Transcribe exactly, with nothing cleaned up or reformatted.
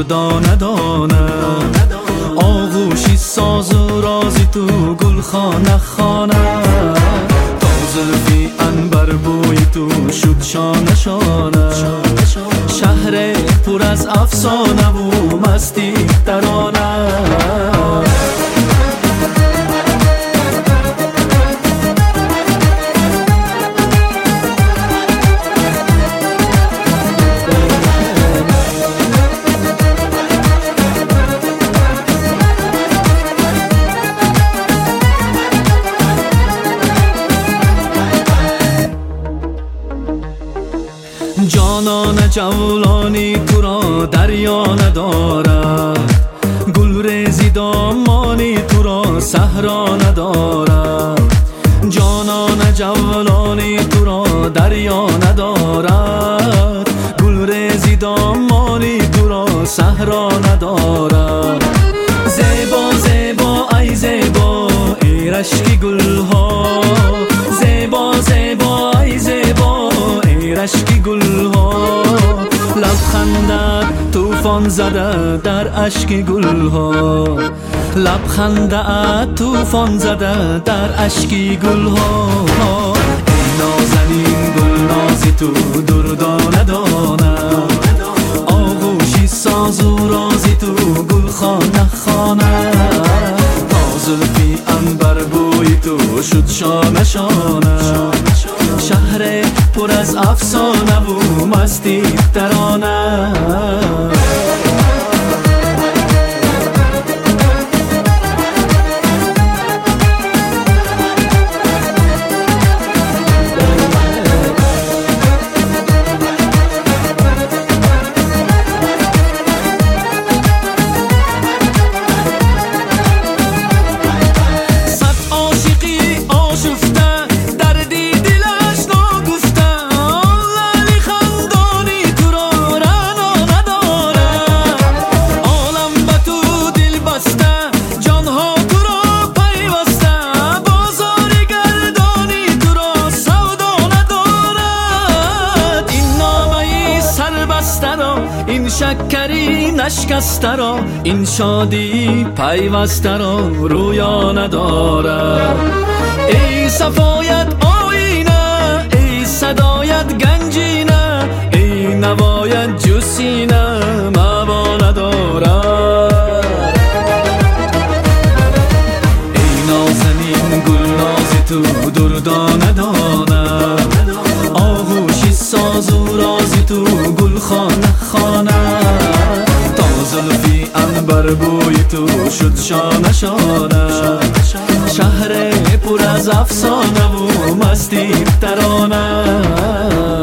دانه دانه آغوشی ساز و رازی تو گل خانه خانه تا زلفی عنبر بوی تو شد شانه شانه شهر پر از افسانه و مستی ترانه جانان جولانی تو را دریا ندارد، گل ریزی دامانی تو را صحرا ندارد. جانان جولانی تو را دریا ندارد، گل ریزی دامانی تو را صحرا ندارد. زیبا زیبا ای زیبا ای رشک گلها، زیبا زیبا ای زیبا ای رشک گلها. لبخندت طوفان زده در اشک گلها، لبخندت طوفان زده در اشک گلها. ای نازنین گل نازی تو دردانه دانه آغوشی ساز و رازی تو گل خانه خانه تا زلفی عنبر بوی تو شد شانه شانه شهر پر از افسانه و مستی ترانه. این شکری نشکسته را، این شادی پیوسته را رویا ندارد. ای صفایت آینه، ای صدایت گنجینه، ای نوایت جوسینه مبا ندارد. ای نازنین گل نازی تو دردانه دانه آغوشی ساز و رازی تو گل خانه خانه تا زلفی عنبر بوی تو شد شانه شانه شهر پر از افسانه و مستی ترانه.